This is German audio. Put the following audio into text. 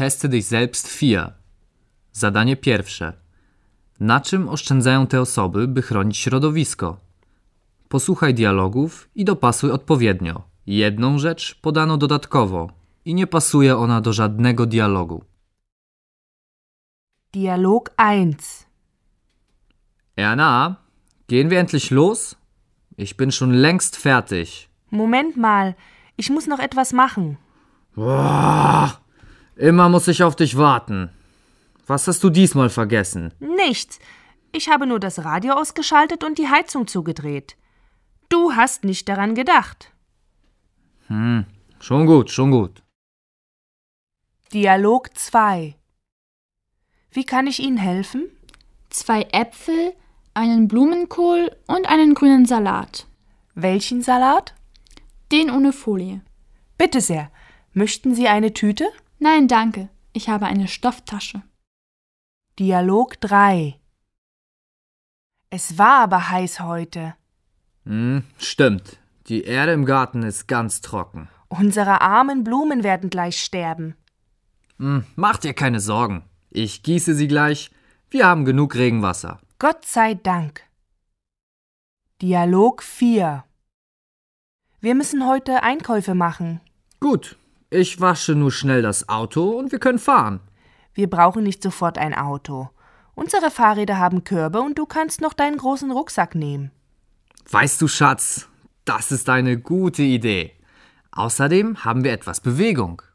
Testy dich selbst 4. Zadanie pierwsze. Na czym oszczędzają te osoby, by chronić środowisko? Posłuchaj dialogów i dopasuj odpowiednio. Jedną rzecz podano dodatkowo i nie pasuje ona do żadnego dialogu. Dialog 1. Erna, gehen wir endlich los? Ich bin schon längst fertig. Moment mal, ich muss noch etwas machen. Boah, immer muss ich auf dich warten. Was hast du diesmal vergessen? Nichts. Ich habe nur das Radio ausgeschaltet und die Heizung zugedreht. Du hast nicht daran gedacht. Schon gut, schon gut. Dialog 2. Wie kann ich Ihnen helfen? 2 Äpfel, einen Blumenkohl und einen grünen Salat. Welchen Salat? Den ohne Folie. Bitte sehr. Möchten Sie eine Tüte? Nein, danke. Ich habe eine Stofftasche. Dialog 3. Es war aber heiß heute. Stimmt. Die Erde im Garten ist ganz trocken. Unsere armen Blumen werden gleich sterben. Mach dir keine Sorgen. Ich gieße sie gleich. Wir haben genug Regenwasser. Gott sei Dank. Dialog 4. Wir müssen heute Einkäufe machen. Gut, ich wasche nur schnell das Auto und wir können fahren. Wir brauchen nicht sofort ein Auto. Unsere Fahrräder haben Körbe und du kannst noch deinen großen Rucksack nehmen. Weißt du, Schatz, das ist eine gute Idee. Außerdem haben wir etwas Bewegung.